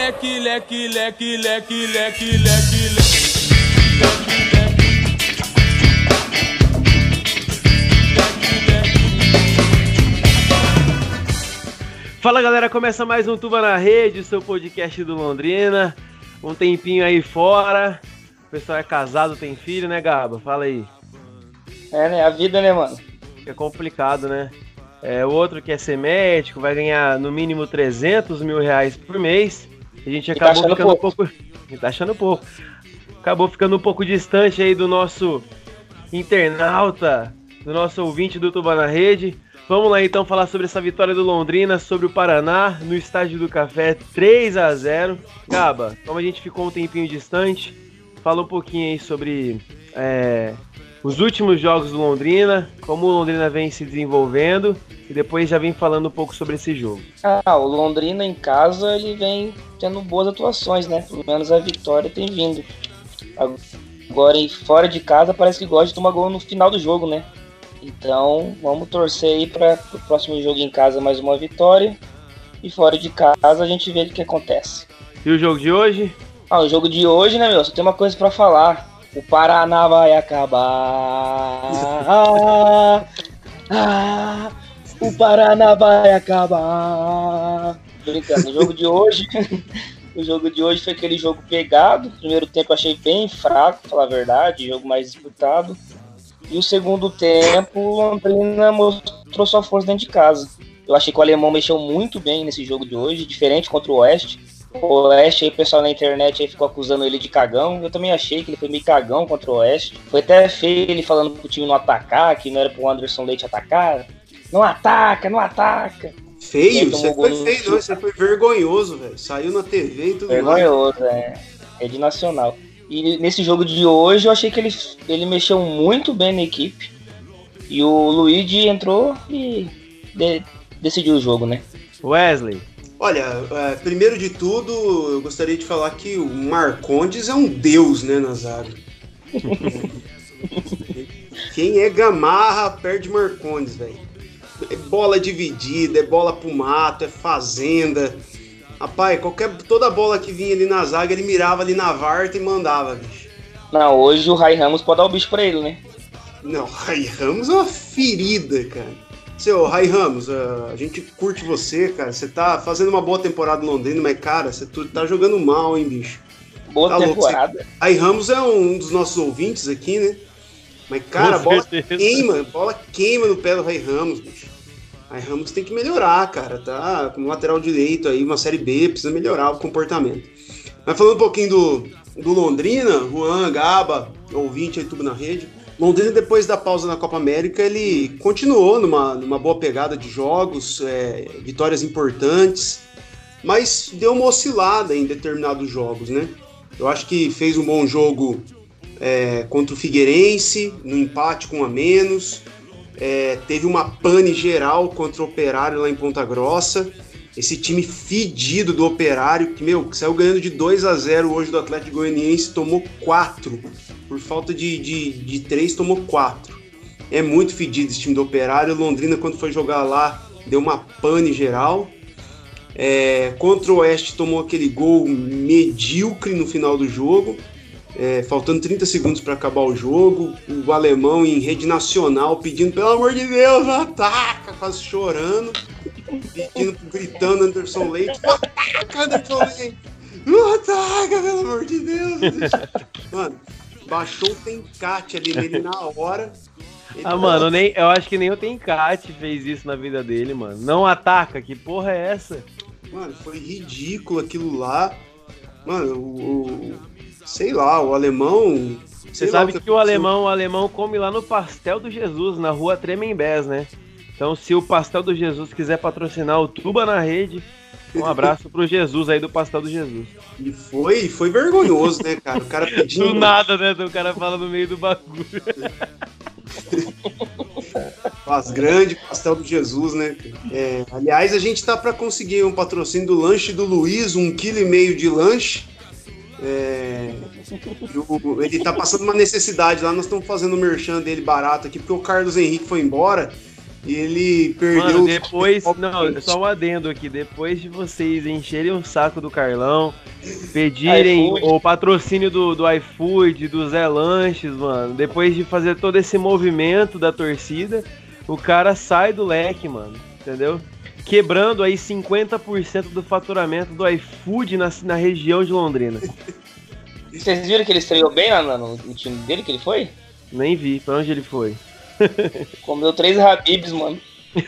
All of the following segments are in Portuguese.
leque, leque, leque, leque, leque, leque, leque. Fala galera, começa mais um Tuba na Rede, seu podcast do Londrina. Um tempinho aí fora. O pessoal é casado, tem filho, né, Gaba? Fala aí. É, né? A vida, né, mano? É complicado, né? O outro quer ser médico, vai ganhar no mínimo 300 mil reais por mês. A gente acabou ficando pouco. Tá achando pouco. Acabou ficando um pouco distante aí do nosso internauta, do nosso ouvinte do Tuba na Rede. Vamos lá então falar sobre essa vitória do Londrina sobre o Paraná no Estádio do Café, 3-0. Gaba, como a gente ficou um tempinho distante, fala um pouquinho aí sobre os últimos jogos do Londrina, como o Londrina vem se desenvolvendo e depois já vem falando um pouco sobre esse jogo. O Londrina em casa ele vem tendo boas atuações, né? Pelo menos a vitória tem vindo. Agora fora de casa parece que gosta de tomar gol no final do jogo, né? Então vamos torcer aí para o próximo jogo em casa mais uma vitória e fora de casa a gente vê o que acontece. E o jogo de hoje? O jogo de hoje, né, meu? Só tem uma coisa para falar. O Paraná vai acabar. O Paraná vai acabar. Brincando, o jogo de hoje. O jogo de hoje foi aquele jogo pegado. O primeiro tempo eu achei bem fraco, pra falar a verdade. Jogo mais disputado. E o segundo tempo, o Londrina mostrou sua força dentro de casa. Eu achei que o Alemão mexeu muito bem nesse jogo de hoje, diferente contra o Oeste. O Oeste, aí o pessoal na internet aí ficou acusando ele de cagão. Eu também achei que ele foi meio cagão contra o Oeste. Foi até feio ele falando pro time não atacar, que não era pro Anderson Leite atacar. Não ataca, não ataca. Feio? Você foi feio, não. Você foi vergonhoso, velho. Saiu na TV e tudo mais. Vergonhoso, é de nacional. E nesse jogo de hoje eu achei que ele mexeu muito bem na equipe. E o Luigi entrou e decidiu o jogo, né? Wesley. Olha, primeiro de tudo, eu gostaria de falar que o Marcondes é um deus, né, na zaga. Quem é Gamarra perde Marcondes, velho. É bola dividida, é bola pro mato, é fazenda. Rapaz, toda bola que vinha ali na zaga, ele mirava ali na varta e mandava, bicho. Não, hoje o Rai Ramos pode dar o bicho pra ele, né? Não, o Rai Ramos é uma ferida, cara. Seu Rai Ramos, a gente curte você, cara. Você tá fazendo uma boa temporada no Londrina, mas, cara, você tá jogando mal, hein, bicho. Boa temporada. Rai Ramos é um dos nossos ouvintes aqui, né? Mas, cara, a bola queima no pé do Rai Ramos, bicho. Rai Ramos tem que melhorar, cara, tá? Como lateral direito aí, uma Série B, precisa melhorar o comportamento. Mas falando um pouquinho do Londrina, Juan, Gaba, ouvinte aí, Tuba na Rede. Londrina, depois da pausa na Copa América, ele continuou numa boa pegada de jogos, vitórias importantes, mas deu uma oscilada em determinados jogos, né? Eu acho que fez um bom jogo contra o Figueirense, no empate com um a menos. Teve uma pane geral contra o Operário lá em Ponta Grossa. Esse time fedido do Operário, que saiu ganhando de 2-0 hoje do Atlético Goianiense, tomou 4. Por falta de 3, tomou 4. É muito fedido esse time do Operário. Londrina, quando foi jogar lá, deu uma pane geral. Contra o Oeste, tomou aquele gol medíocre no final do jogo. Faltando 30 segundos para acabar o jogo, o alemão em rede nacional pedindo, pelo amor de Deus, não ataca, quase chorando, gritando Anderson Leite, não ataca, Anderson Leite, não ataca, pelo amor de Deus. Mano, baixou o Tencate ali nele na hora. Mano, eu acho que nem o Tencate fez isso na vida dele, mano. Não ataca, que porra é essa? Mano, foi ridículo aquilo lá. Mano, sei lá, o alemão... Você sabe que o alemão come lá no Pastel do Jesus, na rua Tremembés, né? Então, se o Pastel do Jesus quiser patrocinar o Tuba na Rede, um abraço pro Jesus aí do Pastel do Jesus. E foi vergonhoso, né, cara? O cara pedindo... Do nada, né? O cara fala no meio do bagulho. Faz grande Pastel do Jesus, né? Aliás, a gente tá para conseguir um patrocínio do Lanche do Luiz, 1,5 kg de lanche. Ele tá passando uma necessidade lá, nós estamos fazendo o merchan dele barato aqui, porque o Carlos Henrique foi embora E ele perdeu... Mano, depois... Não, só um adendo aqui. Depois de vocês encherem o saco do Carlão, pedirem o patrocínio do iFood, do Zé Lanches, mano, depois de fazer todo esse movimento da torcida, o cara sai do leque, mano, entendeu? Quebrando aí 50% do faturamento do iFood na região de Londrina. Vocês viram que ele estreou bem lá no time dele, que ele foi? Nem vi, pra onde ele foi? Comeu 3 Habibs, mano.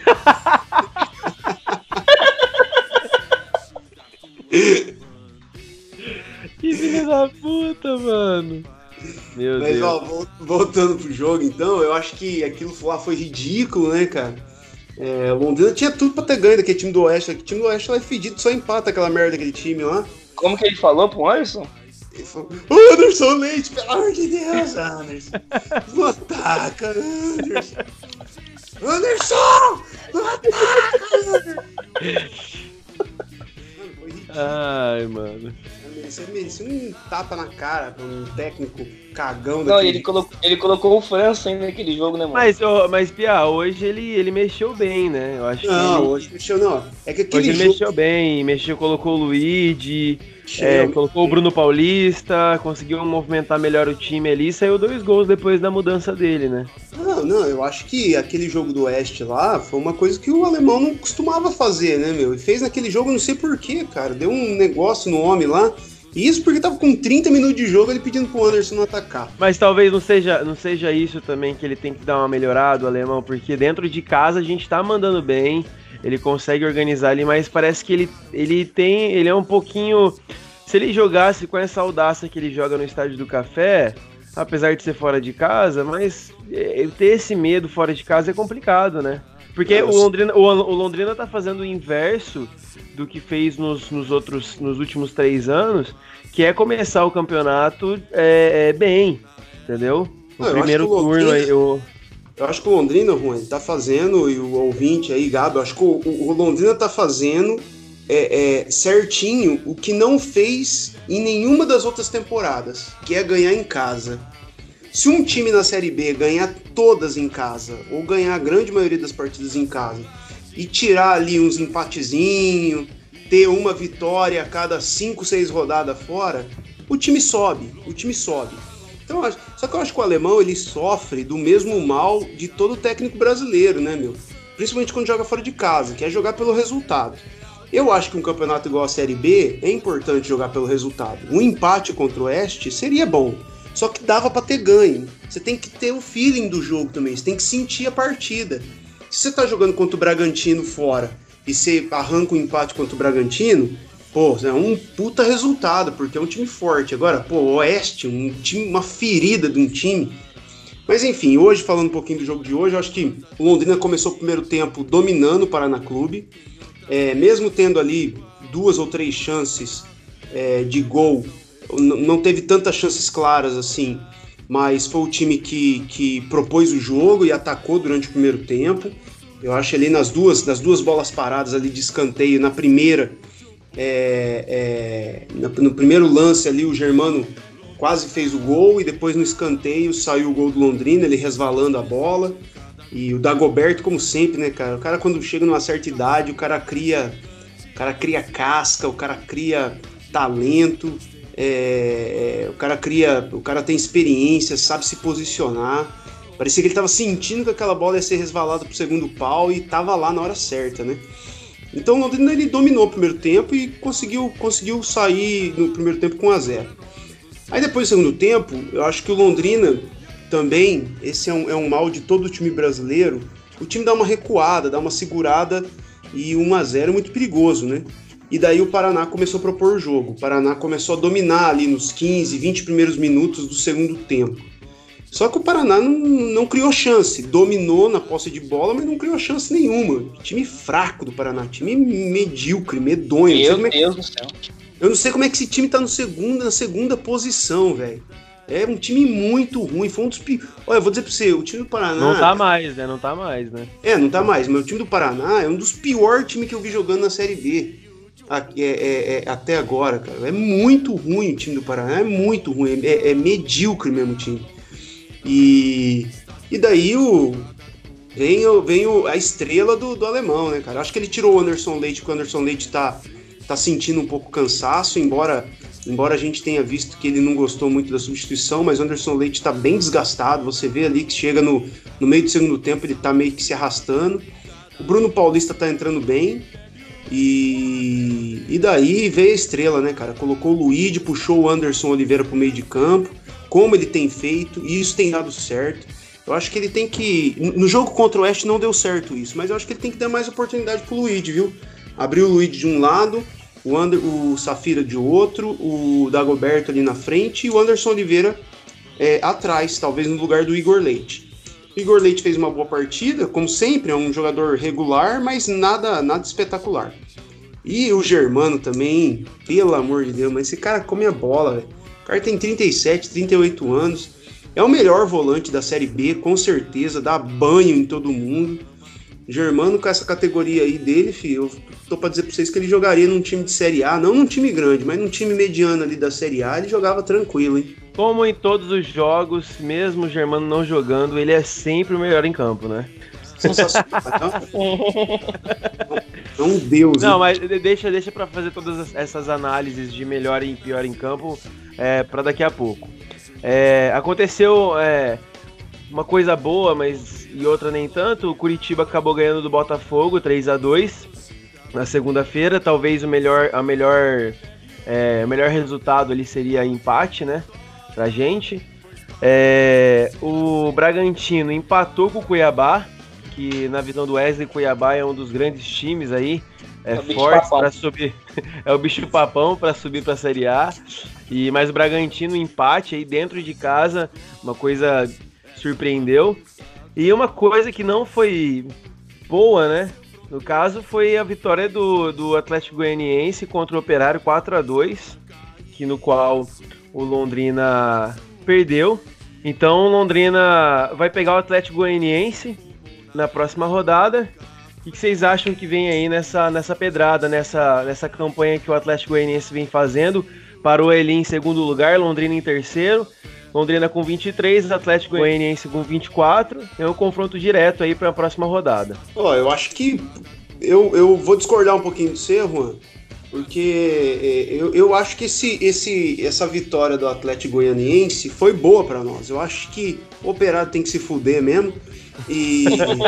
Que filho da puta, mano. Meu Mas, Deus. ó, voltando pro jogo, então, eu acho que aquilo lá foi ridículo, né, cara? Londrina tinha tudo pra ter ganho daquele time do Oeste. Aquele time do Oeste lá é fedido, só empata aquela merda daquele time lá. Como que ele falou pro Anderson? Ele falou, Anderson Leite, pelo amor de Deus, Anderson. Não ataca, Anderson. Anderson! Não ataca, Anderson! Mano, foi ridículo. Ai, mano. Merecia um tapa na cara pra um técnico cagão Não, daquele. ele colocou o França ainda naquele jogo, né, mano? Mas Pia, hoje ele mexeu bem, né? Eu acho Não, que hoje mexeu não. É que aquele hoje ele jogo... mexeu bem, colocou o Luigi, colocou o Bruno Paulista, conseguiu movimentar melhor o time ali e saiu 2 gols depois da mudança dele, né? Não, eu acho que aquele jogo do Oeste lá foi uma coisa que o alemão não costumava fazer, né, meu? E fez naquele jogo, não sei porquê, cara. Deu um negócio no homem lá. Isso porque tava com 30 minutos de jogo ele pedindo pro Anderson não atacar. Mas talvez não seja isso também que ele tem que dar uma melhorada, o alemão, porque dentro de casa a gente tá mandando bem, ele consegue organizar ali, mas parece que ele é um pouquinho... Se ele jogasse com essa audácia que ele joga no Estádio do Café, apesar de ser fora de casa, mas ter esse medo fora de casa é complicado, né? Porque o Londrina tá fazendo o inverso do que fez nos últimos 3 anos, que é começar o campeonato bem, entendeu? O primeiro turno aí... Eu acho que o Londrina, Juan, ele tá fazendo, e o ouvinte aí, Gabi, eu acho que o Londrina tá fazendo certinho o que não fez em nenhuma das outras temporadas, que é ganhar em casa. Se um time na Série B ganhar todas em casa, ou ganhar a grande maioria das partidas em casa, e tirar ali uns empatezinhos, ter uma vitória a cada 5, 6 rodadas fora, o time sobe. Então, só que eu acho que o alemão, ele sofre do mesmo mal de todo técnico brasileiro, né, meu? Principalmente quando joga fora de casa, que é jogar pelo resultado. Eu acho que um campeonato igual a Série B é importante jogar pelo resultado. Um empate contra o Oeste seria bom. Só que dava pra ter ganho. Você tem que ter o feeling do jogo também. Você tem que sentir a partida. Se você tá jogando contra o Bragantino fora e você arranca um empate contra o Bragantino, pô, é um puta resultado, porque é um time forte. Agora, pô, o Oeste, uma ferida de um time. Mas enfim, hoje, falando um pouquinho do jogo de hoje, eu acho que o Londrina começou o primeiro tempo dominando o Paraná Clube. Mesmo tendo ali 2 ou 3 chances de gol, não teve tantas chances claras assim, mas foi o time que propôs o jogo e atacou durante o primeiro tempo. Eu acho ali nas duas bolas paradas ali de escanteio, na primeira, no primeiro lance ali o Germano quase fez o gol, e depois no escanteio saiu o gol do Londrina, ele resvalando a bola. E o Dagoberto, como sempre, né, cara? O cara, quando chega numa certa idade, o cara cria casca, o cara cria talento, o cara tem experiência, sabe se posicionar. Parecia que ele tava sentindo que aquela bola ia ser resvalada pro segundo pau e tava lá na hora certa, né? Então o Londrina, ele dominou o primeiro tempo e conseguiu sair no primeiro tempo com 1-0. Aí depois do segundo tempo, eu acho que o Londrina também, esse é um mal de todo o time brasileiro, o time dá uma recuada, dá uma segurada, e 1-0 é muito perigoso, né? E daí o Paraná começou a propor o jogo. O Paraná começou a dominar ali nos 15, 20 primeiros minutos do segundo tempo. Só que o Paraná não criou chance, dominou na posse de bola, mas não criou chance nenhuma. Time fraco do Paraná, time medíocre, medonho. Meu Deus do céu. Eu não sei como é que esse time tá na segunda posição, velho. É um time muito ruim, foi um dos piores. Olha, eu vou dizer pra você, o time do Paraná... Não tá mais, né? Não tá mais, mas o time do Paraná é um dos piores times que eu vi jogando na Série B. Até agora, cara. É muito ruim o time do Paraná, é muito ruim, é medíocre mesmo o time. E daí o vem a estrela do alemão, né, cara? Acho que ele tirou o Anderson Leite, porque o Anderson Leite tá sentindo um pouco cansaço, embora a gente tenha visto que ele não gostou muito da substituição, mas o Anderson Leite tá bem desgastado, você vê ali que chega no meio do segundo tempo, ele tá meio que se arrastando. O Bruno Paulista tá entrando bem, e daí veio a estrela, né, cara? Colocou o Luigi, puxou o Anderson Oliveira pro meio de campo, como ele tem feito, e isso tem dado certo. Eu acho que ele tem que... No jogo contra o Oeste não deu certo isso, mas eu acho que ele tem que dar mais oportunidade pro Luigi, viu? Abriu o Luigi de um lado, o Safira de outro, o Dagoberto ali na frente e o Anderson Oliveira atrás, talvez no lugar do Igor Leite. O Igor Leite fez uma boa partida, como sempre, é um jogador regular, mas nada espetacular. E o Germano também, pelo amor de Deus, mas esse cara come a bola, velho. O cara tem 37, 38 anos, é o melhor volante da Série B, com certeza, dá banho em todo mundo. Germano, com essa categoria aí dele, filho, eu tô pra dizer pra vocês que ele jogaria num time de Série A, não num time grande, mas num time mediano ali da Série A, ele jogava tranquilo, hein? Como em todos os jogos, mesmo o Germano não jogando, ele é sempre o melhor em campo, né? Sensacional. É um deus. Não, hein? mas deixa pra fazer todas essas análises de melhor e pior em campo pra daqui a pouco. Aconteceu uma coisa boa, mas e outra nem tanto. O Curitiba acabou ganhando do Botafogo 3-2 na segunda-feira. Talvez o melhor resultado ali seria empate, né, pra gente. O Bragantino empatou com o Cuiabá, que na visão do Wesley, Cuiabá é um dos grandes times aí, fortes para subir. É o bicho papão para subir para a Série A. Mas o Bragantino empate aí dentro de casa, uma coisa surpreendeu. E uma coisa que não foi boa, né? No caso, foi a vitória do Atlético Goianiense contra o Operário 4-2, no qual o Londrina perdeu. Então o Londrina vai pegar o Atlético Goianiense na próxima rodada. O que vocês acham que vem aí nessa pedrada, nessa campanha que o Atlético Goianiense vem fazendo? Parou ele em segundo lugar, Londrina em terceiro. Londrina com 23, Atlético Goianiense com 24. É um confronto direto aí para a próxima rodada. Eu acho que eu vou discordar um pouquinho de você, Juan, porque eu acho que essa vitória do Atlético Goianiense foi boa para nós. Eu acho que o Operário tem que se fuder mesmo. E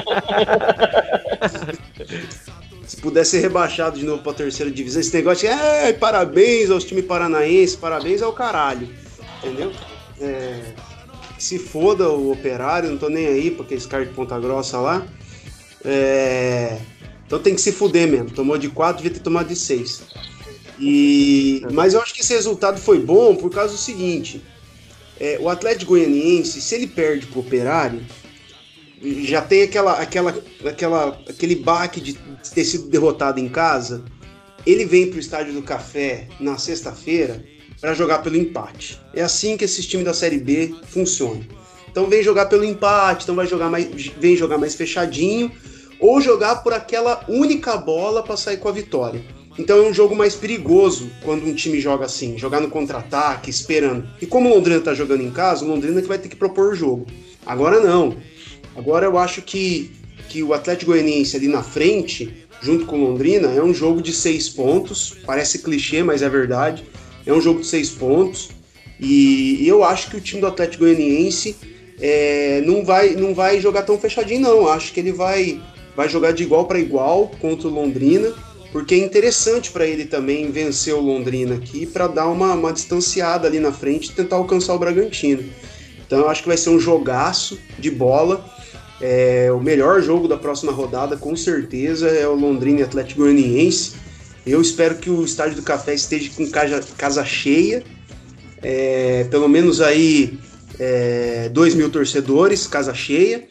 se puder ser rebaixado de novo para a terceira divisão, esse negócio de parabéns aos times paranaenses, parabéns ao caralho, entendeu? Que se foda o Operário, não tô nem aí pra aqueles caras de Ponta Grossa lá. Então tem que se fuder mesmo. Tomou de 4, devia ter tomado de 6. Mas eu acho que esse resultado foi bom por causa do seguinte: o Atlético Goianiense, se ele perde pro Operário, já tem aquele baque de ter sido derrotado em casa. Ele vem pro Estádio do Café na sexta-feira para jogar pelo empate. É assim que esses times da Série B funcionam. Então vem jogar pelo empate, então vem jogar mais fechadinho, ou jogar por aquela única bola para sair com a vitória. Então é um jogo mais perigoso quando um time joga assim, jogar no contra-ataque, esperando. E como o Londrina tá jogando em casa, o Londrina que vai ter que propor o jogo. Agora não. Agora eu acho que o Atlético Goianiense ali na frente, junto com o Londrina, é um jogo de 6 pontos. Parece clichê, mas é verdade. É um jogo de 6 pontos. E eu acho que o time do Atlético Goianiense não vai jogar tão fechadinho, não. Acho que ele vai jogar de igual para igual contra o Londrina, porque é interessante para ele também vencer o Londrina aqui para dar uma distanciada ali na frente e tentar alcançar o Bragantino. Então eu acho que vai ser um jogaço de bola. O melhor jogo da próxima rodada, com certeza, é o Londrina e Atlético Goianiense. Eu espero que o Estádio do Café esteja com casa cheia. Pelo menos aí 2.000 torcedores, casa cheia.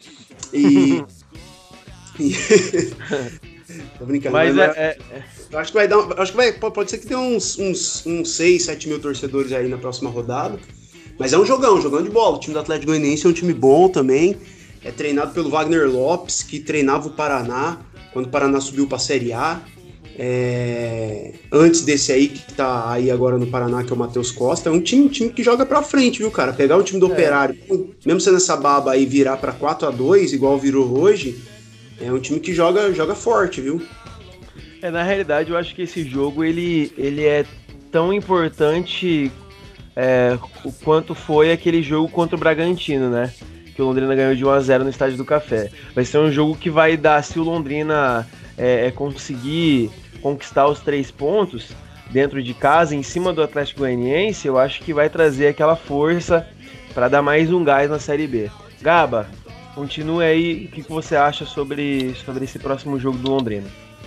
Tô brincando. Mas eu acho que vai dar. Pode ser que tenha uns 6, 7 mil torcedores aí na próxima rodada. Mas é um jogão de bola. O time do Atlético Goianiense é um time bom também. É treinado pelo Wagner Lopes, que treinava o Paraná quando o Paraná subiu para a Série A. antes desse aí, que tá aí agora no Paraná, que é o Matheus Costa, é um time que joga pra frente, viu, cara? Pegar o time do Operário, mesmo sendo essa baba aí, virar pra 4-2, igual virou hoje, é um time que joga forte, viu? Na realidade, eu acho que esse jogo, ele é tão importante o quanto foi aquele jogo contra o Bragantino, né? Que o Londrina ganhou de 1-0 no Estádio do Café. Vai ser um jogo que vai dar, se o Londrina conseguir conquistar os 3 pontos dentro de casa, em cima do Atlético Goianiense, eu acho que vai trazer aquela força para dar mais um gás na Série B. Gaba, continue aí, o que você acha sobre esse próximo jogo do Londrina?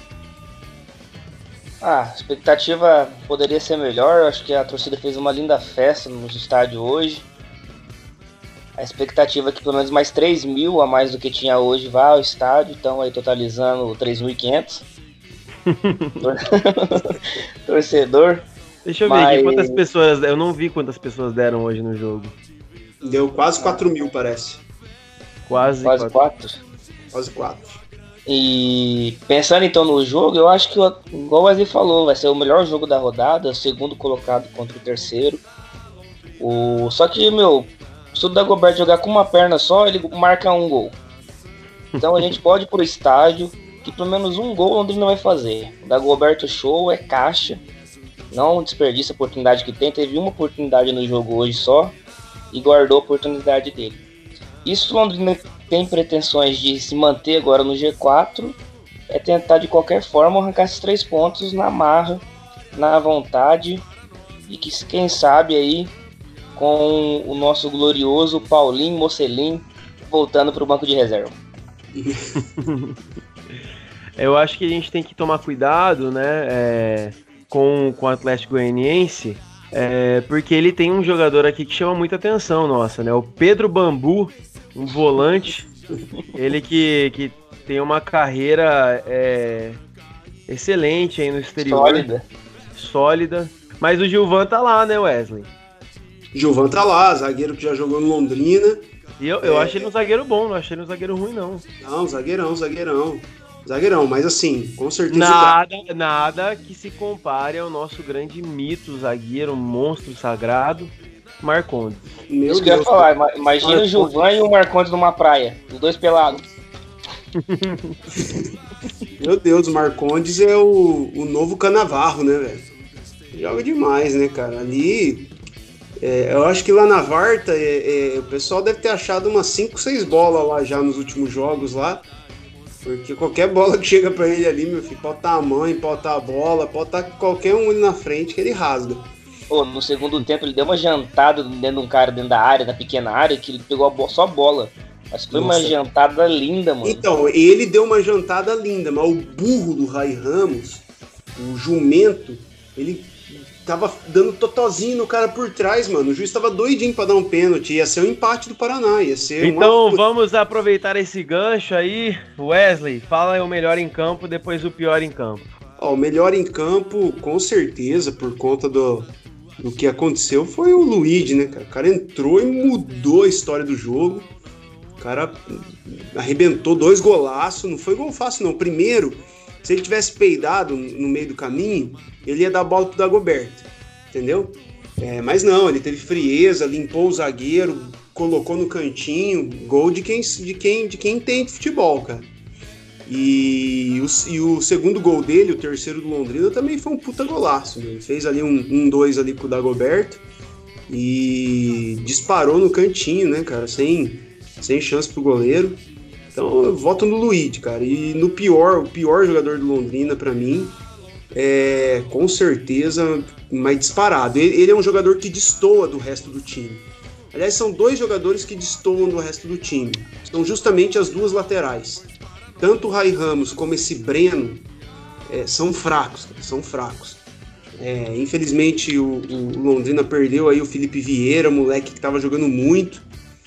A expectativa poderia ser melhor, acho que a torcida fez uma linda festa no estádio hoje. A expectativa é que pelo menos mais 3 mil a mais do que tinha hoje vá ao estádio, então aí totalizando 3.500. Torcedor. Deixa eu ver aqui quantas pessoas. Eu não vi quantas pessoas deram hoje no jogo. Deu quase 4 mil, parece. Quase 4. Quase 4. E pensando então no jogo, eu acho que, igual o Wesley falou, vai ser o melhor jogo da rodada, o segundo colocado contra o terceiro. Só que, se o Dagoberto jogar com uma perna só, ele marca um gol. Então a gente pode ir pro estádio, que pelo menos um gol o Londrina vai fazer. O Dagoberto show, é caixa, não desperdiça a oportunidade que tem. Teve uma oportunidade no jogo hoje só e guardou a oportunidade dele. Isso o Londrina tem pretensões de se manter agora no G4, é tentar de qualquer forma arrancar esses 3 pontos na marra, na vontade, e que quem sabe aí com o nosso glorioso Paulinho Mocelin voltando para o banco de reserva. Eu acho que a gente tem que tomar cuidado, né, com o Atlético Goianiense, porque ele tem um jogador aqui que chama muita atenção nossa, né, o Pedro Bambu, um volante, ele que tem uma carreira excelente aí no exterior. Sólida. Mas o Gilvan tá lá, né, Wesley? Gilvan tá lá, zagueiro que já jogou no Londrina. E eu achei ele um zagueiro bom, não achei ele um zagueiro ruim, não. Não, zagueirão, mas assim, com certeza... Nada que se compare ao nosso grande mito, zagueiro, monstro sagrado, Marcondes. Isso que eu ia falar, imagina o Gilvan e o Marcondes numa praia, os dois pelados. Meu Deus, o Marcondes é o novo Canavarro, né, velho? Joga demais, né, cara? Ali, eu acho que lá na Varta, o pessoal deve ter achado umas 5, 6 bolas lá já nos últimos jogos lá. Porque qualquer bola que chega pra ele ali, meu filho, pode estar a mãe, pode estar a bola, pode estar qualquer um ali na frente que ele rasga. No segundo tempo ele deu uma jantada dentro de um cara dentro da área, na pequena área, que ele pegou só a bola. Mas foi uma jantada linda, mano. Então, ele deu uma jantada linda, mas o burro do Rai Ramos, o jumento, ele tava dando totozinho no cara por trás, mano. O juiz tava doidinho pra dar um pênalti. Ia ser o empate do Paraná, ia ser... Então vamos aproveitar esse gancho aí. Wesley, fala o melhor em campo, depois o pior em campo. O melhor em campo, com certeza, por conta do que aconteceu, foi o Luigi, né, cara? O cara entrou e mudou a história do jogo. O cara arrebentou 2 golaços. Não foi gol fácil, não. Primeiro, se ele tivesse peidado no meio do caminho, ele ia dar a bola pro Dagoberto, entendeu? Mas não, ele teve frieza, limpou o zagueiro, colocou no cantinho, gol de quem entende futebol, cara. E o segundo gol dele, o terceiro do Londrina, também foi um puta golaço, né? Ele fez ali um 2 ali pro Dagoberto e disparou no cantinho, né, cara, sem chance pro goleiro. Então eu voto no Luigi, cara. E o pior jogador do Londrina pra mim com certeza mais disparado. Ele é um jogador que destoa do resto do time. Aliás, são 2 jogadores que destoam do resto do time. São justamente as 2 laterais. Tanto o Rai Ramos como esse Breno são fracos, cara, são fracos. Infelizmente o Londrina perdeu aí o Felipe Vieira, moleque que tava jogando muito.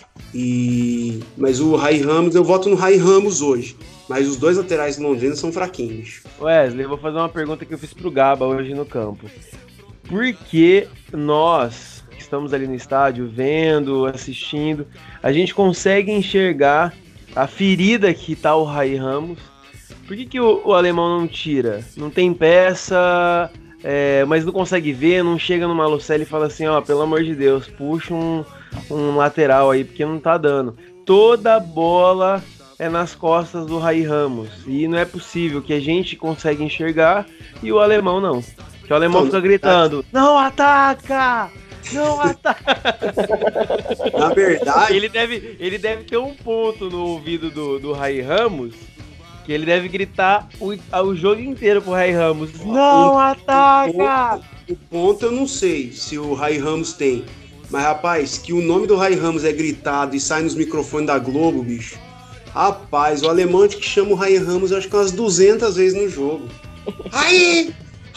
Mas o Rai Ramos, eu voto no Rai Ramos hoje. Mas os 2 laterais do Londrina são fraquinhos. Wesley, eu vou fazer uma pergunta que eu fiz pro Gaba hoje no campo. Por que nós, que estamos ali no estádio, vendo, assistindo, a gente consegue enxergar a ferida que tá o Rai Ramos, Por que o alemão não tira? Não tem peça, mas não consegue ver, não chega no Malucelli e fala assim, ó, pelo amor de Deus, puxa um lateral aí, porque não tá dando. Toda bola é nas costas do Rai Ramos. E não é possível que a gente consegue enxergar e o alemão não. Que o alemão fica gritando, não ataca! Não ataca! Na verdade... Ele deve ter um ponto no ouvido do Rai Ramos, que ele deve gritar o jogo inteiro pro Rai Ramos, não ataca! O ponto eu não sei se o Rai Ramos tem. Mas, rapaz, que o nome do Rai Ramos é gritado e sai nos microfones da Globo, bicho. Rapaz, o alemão que chama o Rai Ramos, eu acho que umas 200 vezes no jogo. Rai!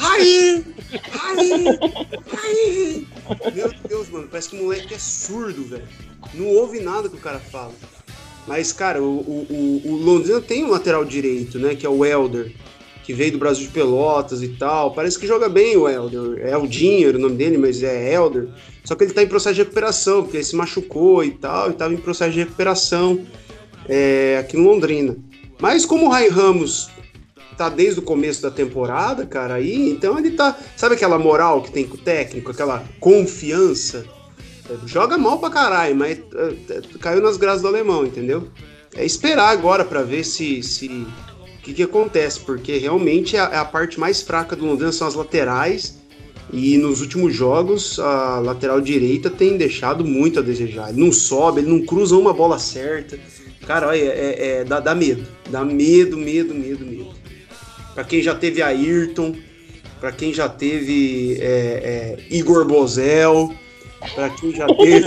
Meu Deus, mano, parece que o moleque é surdo, velho. Não ouve nada que o cara fala. Mas, cara, o Londrina tem um lateral direito, né, que é o Helder, que veio do Brasil de Pelotas e tal. Parece que joga bem o Helder. É Eldinho, era o nome dele, mas é Helder. Só que ele tá em processo de recuperação, porque ele se machucou e tal, e tava em processo de recuperação aqui no Londrina. Mas como o Rai Ramos tá desde o começo da temporada, cara, aí, então ele tá... Sabe aquela moral que tem com o técnico, aquela confiança? Joga mal pra caralho, mas caiu nas graças do alemão, entendeu? É esperar agora pra ver se o que acontece, porque realmente a parte mais fraca do Londrina são as laterais, e nos últimos jogos a lateral direita tem deixado muito a desejar. Ele não sobe, ele não cruza uma bola certa. Cara, olha, dá medo. Dá medo. Pra quem já teve Ayrton, pra quem já teve Igor Bozel, pra quem já teve...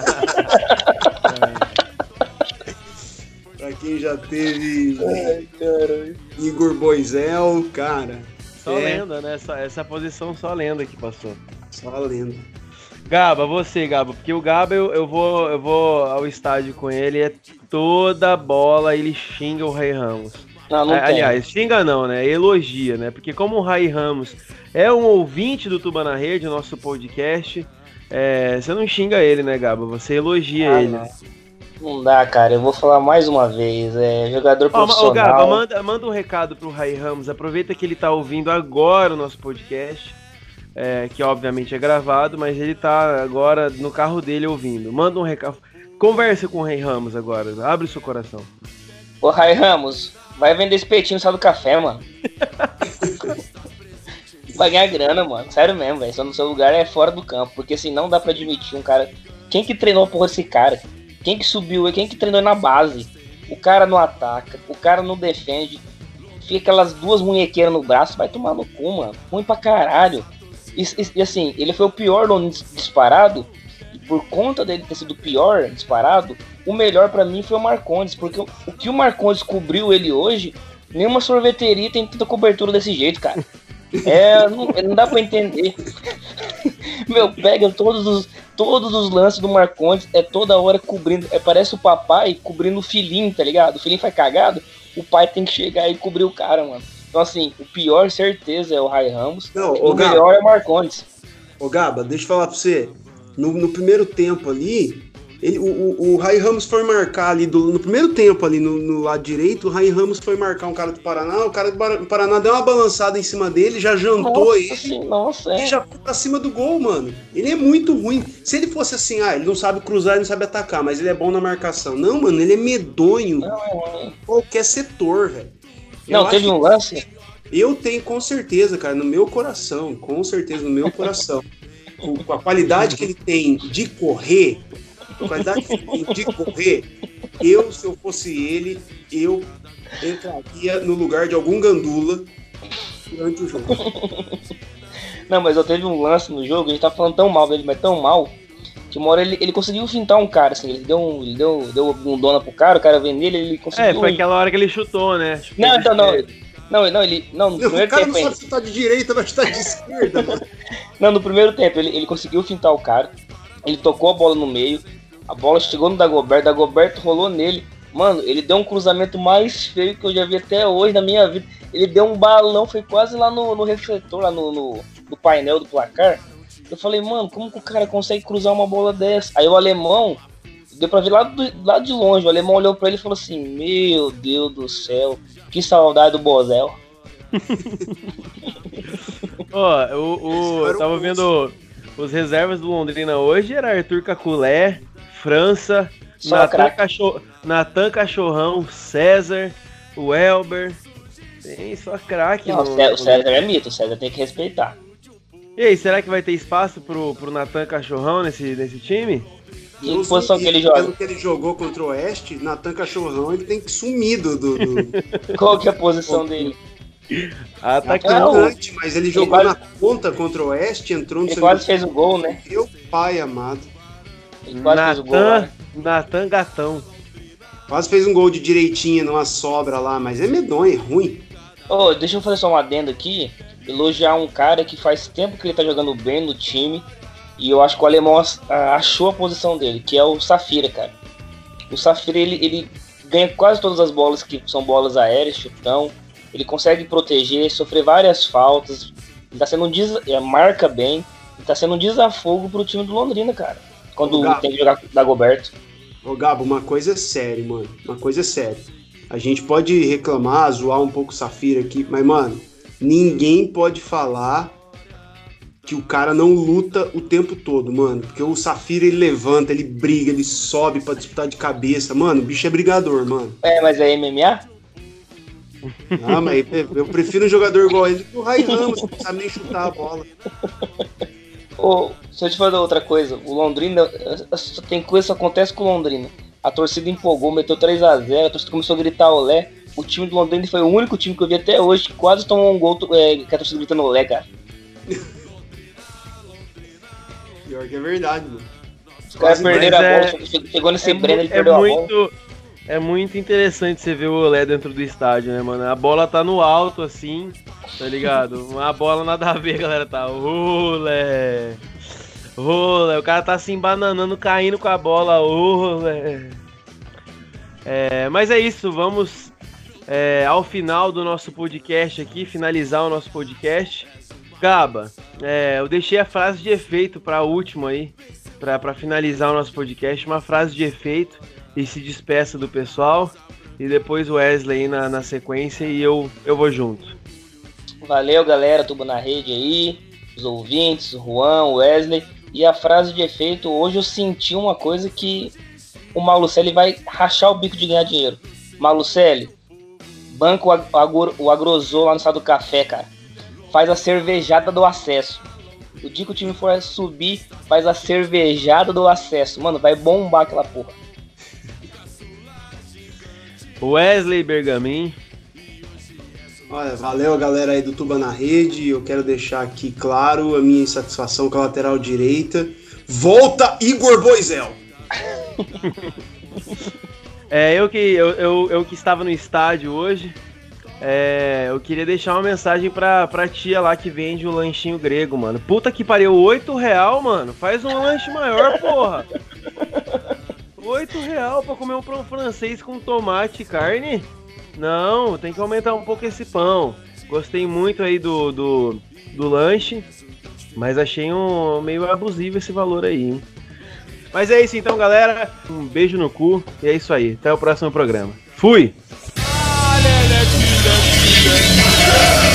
pra quem já teve Igor Bozel, cara... Só lenda, né? Essa posição só lenda que passou. Só lenda. Gaba, porque o Gaba eu vou ao estádio com ele, toda bola ele xinga o Rai Ramos. Não aliás, xinga não, né? Elogia, né? Porque como o Rai Ramos é um ouvinte do Tuba na Rede, nosso podcast, você não xinga ele, né, Gaba? Você elogia ele. Não dá, cara. Eu vou falar mais uma vez. Jogador profissional. Gaba, manda um recado pro Rai Ramos. Aproveita que ele tá ouvindo agora o nosso podcast, que obviamente é gravado, mas ele tá agora no carro dele ouvindo. Manda um recado. Conversa com o Rai Ramos agora. Abre o seu coração. Ô, Rai Ramos, vai vender espetinho no sal do café, mano. Vai ganhar grana, mano. Sério mesmo, velho. Só no seu lugar é fora do campo. Porque assim, não dá pra admitir um cara... Quem que treinou porra esse cara? Quem que subiu? Quem que treinou na base? O cara não ataca, o cara não defende. Fica aquelas duas munhequeiras no braço, vai tomar no cu, mano. Ruim pra caralho. E assim, ele foi o pior no disparado. E por conta dele ter sido o pior disparado, o melhor pra mim foi o Marcondes. Porque o que o Marcondes cobriu ele hoje, nenhuma sorveteria tem tanta cobertura desse jeito, cara. Não dá pra entender. Meu, pega todos os lances do Marcondes, toda hora cobrindo. Parece o papai cobrindo o filhinho, tá ligado? O filhinho faz cagado, o pai tem que chegar e cobrir o cara, mano. Então, assim, o pior, certeza, é o Rai Ramos. Não, o melhor é o Marcondes. Ô, Gaba, deixa eu falar pra você. No primeiro tempo ali, o Rai Ramos foi marcar ali, no primeiro tempo ali, no lado direito, o Rai Ramos foi marcar um cara do Paraná, o cara do Paraná deu uma balançada em cima dele, já jantou ele, e já foi pra cima do gol, mano. Ele é muito ruim. Se ele fosse assim, ele não sabe cruzar, ele não sabe atacar, mas ele é bom na marcação. Não, mano, ele é medonho. Em qualquer setor, velho. Não, teve um lance? Eu tenho com certeza, cara, no meu coração, com a qualidade que ele tem de correr, se eu fosse ele, eu entraria no lugar de algum gandula durante o jogo. Não, mas eu teve um lance no jogo, a gente tá falando tão mal dele, mas tão mal, que uma hora ele conseguiu fintar um cara, assim, ele deu um dona pro cara, o cara veio nele, ele conseguiu... foi aquela hora que ele chutou, né? Não, no primeiro o cara tempo... não sabe se tá de direita, mas tá de esquerda, mano. Não, no primeiro tempo, ele conseguiu fintar o cara, ele tocou a bola no meio, a bola chegou no Dagoberto rolou nele. Mano, ele deu um cruzamento mais feio que eu já vi até hoje na minha vida. Ele deu um balão, foi quase lá no refletor, lá no painel do placar. Eu falei, mano, como que o cara consegue cruzar uma bola dessa? Aí o alemão deu pra ver lá de longe. O alemão olhou pra ele e falou assim: meu Deus do céu, que saudade do Bozel. Eu tava vendo os reservas do Londrina hoje, era Arthur Caculé, França, Natan Cachorrão, César, o Elber. Tem só craque. O César é mito, o César tem que respeitar. E aí, será que vai ter espaço pro Natan Cachorrão nesse time? Que posição que ele joga? Pelo que ele jogou contra o Oeste, Natan Cachorrão, ele tem que sumir do... Qual que é a posição dele? Atacante, mas ele jogou na ponta contra o Oeste, entrou no segundo. Ele quase fez o gol, né? Meu pai amado. Ele quase fez o gol, né? Natan Gatão. Quase fez um gol de direitinha numa sobra lá, mas é medonho, é ruim. Deixa eu fazer só um adendo aqui. Elogiar um cara que faz tempo que ele tá jogando bem no time. E eu acho que o alemão achou a posição dele, que é o Safira, cara. O Safira, ele ganha quase todas as bolas que são bolas aéreas, chutão. Ele consegue proteger, sofrer várias faltas. Ele tá sendo marca bem. Ele tá sendo um desafogo pro time do Londrina, cara. Quando tem que jogar com o Dagoberto. Ô Gabo, uma coisa é séria, mano. Uma coisa é séria. A gente pode reclamar, zoar um pouco o Safira aqui, mas, mano, ninguém pode falar que o cara não luta o tempo todo, mano. Porque o Safira, ele levanta, ele briga, ele sobe pra disputar de cabeça. Mano, o bicho é brigador, mano. Mas é MMA? Ah, mas eu prefiro um jogador igual ele que o Ray Ramos, que não sabe nem chutar a bola. Se eu te falar outra coisa, o Londrina, tem coisa que acontece com o Londrina. A torcida empolgou, meteu 3-0, a torcida começou a gritar olé. O time do Londrina foi o único time que eu vi até hoje que quase tomou um gol que a torcida gritando olé, cara. Pior que é verdade, mano. Os caras perderam a bola, chegou nesse Brenner, ele perdeu a bola. É muito interessante você ver o olé dentro do estádio, né, mano? A bola tá no alto, assim, tá ligado? A bola nada a ver, galera, tá olé. O cara tá se embananando, caindo com a bola, olé. Mas é isso, vamos ao final do nosso podcast aqui, finalizar o nosso podcast. Gaba, eu deixei a frase de efeito pra última aí, pra finalizar o nosso podcast, uma frase de efeito. E se despeça do pessoal. E depois o Wesley aí na sequência. E eu vou junto. Valeu, galera. Tubo na rede aí. Os ouvintes, o Juan, o Wesley. E a frase de efeito. Hoje eu senti uma coisa que o Malucelli vai rachar o bico de ganhar dinheiro. Malucelli, banca o Agrozô lá no estado do Café, cara. Faz a cervejada do acesso. O dia que o time for subir, faz a cervejada do acesso. Mano, vai bombar aquela porra. Wesley Bergamin. Olha, valeu a galera aí do Tuba na Rede. Eu quero deixar aqui claro a minha insatisfação com a lateral direita. Volta Igor Boizel! Eu que estava no estádio hoje, eu queria deixar uma mensagem pra tia lá que vende o lanchinho grego, mano. Puta que pariu, R$8, mano. Faz um lanche maior, porra. R$8 pra comer um pão francês com tomate e carne? Não, tem que aumentar um pouco esse pão. Gostei muito aí do lanche, mas achei meio abusivo esse valor aí, hein? Mas é isso então, galera. Um beijo no cu e é isso aí. Até o próximo programa. Fui!